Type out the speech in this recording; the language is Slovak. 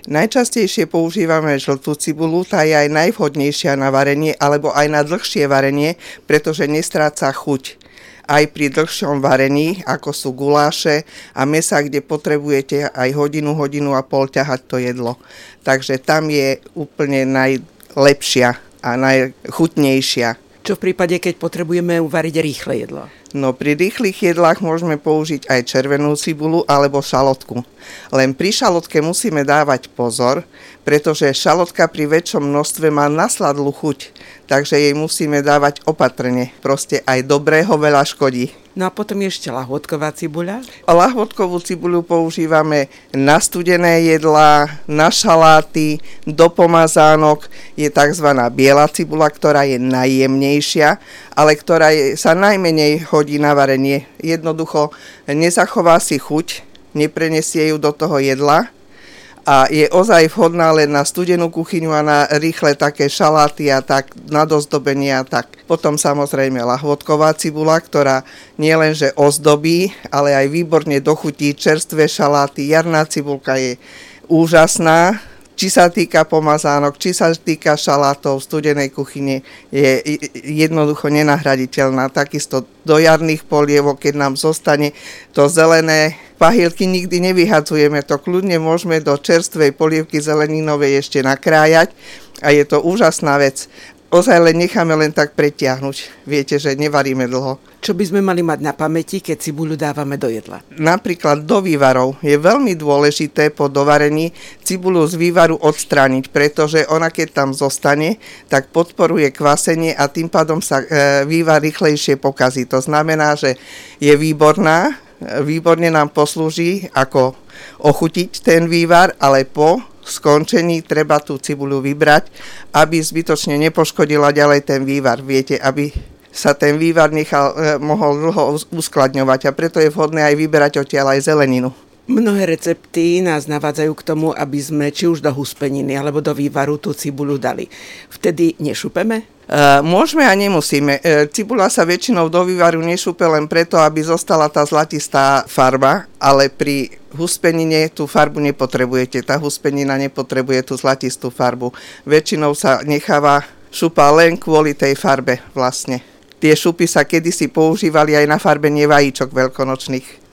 Najčastejšie používame žltú cibulu, tá je aj najvhodnejšia na varenie alebo aj na dlhšie varenie, pretože nestráca chuť. Aj pri dlhšom varení, ako sú guláše a mäsa, kde potrebujete aj hodinu a pol ťahať to jedlo. Takže tam je úplne najlepšia a najchutnejšia. Čo v prípade, keď potrebujeme uvariť rýchle jedlo? No pri rýchlych jedlách môžeme použiť aj červenú cibulu alebo šalotku. Len pri šalotke musíme dávať pozor, pretože šalotka pri väčšom množstve má nasladlú chuť, takže jej musíme dávať opatrne. Proste aj dobrého veľa škodí. No a potom ešte lahôdková cibuľa? Lahôdkovú cibuľu používame na studené jedlá, na šaláty, do pomazánok. Je tzv. Biela cibuľa, ktorá je najjemnejšia, ale ktorá sa najmenej hodí na varenie. Jednoducho nezachová si chuť, neprenesie ju do toho jedla a je ozaj vhodná len na studenú kuchyňu a na rýchle také šaláty a tak, na dozdobenie a tak. Potom samozrejme lahôdková cibuľa, ktorá nielenže ozdobí, ale aj výborne dochutí čerstvé šaláty. Jarná cibuľka je úžasná, či sa týka pomazánok, či sa týka šalátov, studenej kuchyne, je jednoducho nenahraditeľná. Takisto do jarných polievok, keď nám zostane to zelené, pahýlky nikdy nevyhadzujeme, to kľudne môžeme do čerstvej polievky zeleninovej ešte nakrájať a je to úžasná vec. Ozaj len necháme len tak pretiahnuť. Viete, že nevaríme dlho. Čo by sme mali mať na pamäti, keď cibuľu dávame do jedla? Napríklad do vývarov je veľmi dôležité po dovarení cibuľu z vývaru odstrániť, pretože ona keď tam zostane, tak podporuje kvasenie a tým pádom sa vývar rýchlejšie pokazí. To znamená, že je výborná, výborne nám poslúži ako ochutiť ten vývar, ale po skončení treba tú cibuľu vybrať, aby zbytočne nepoškodila ďalej ten vývar. Viete, aby sa ten vývar mohol dlho uskladňovať a preto je vhodné aj vyberať odtiaľ aj zeleninu. Mnohé recepty nás navádzajú k tomu, aby sme či už do huspeniny alebo do vývaru tú cibuľu dali. Vtedy nešupeme? Môžeme a nemusíme. Cibuľa sa väčšinou do vývaru nešupe len preto, aby zostala tá zlatistá farba, ale pri huspenine tú farbu nepotrebujete. Tá huspenina nepotrebuje tú zlatistú farbu. Väčšinou sa necháva šupa len kvôli tej farbe vlastne. Tie šupy sa kedysi používali aj na farbenie vajíčok veľkonočných.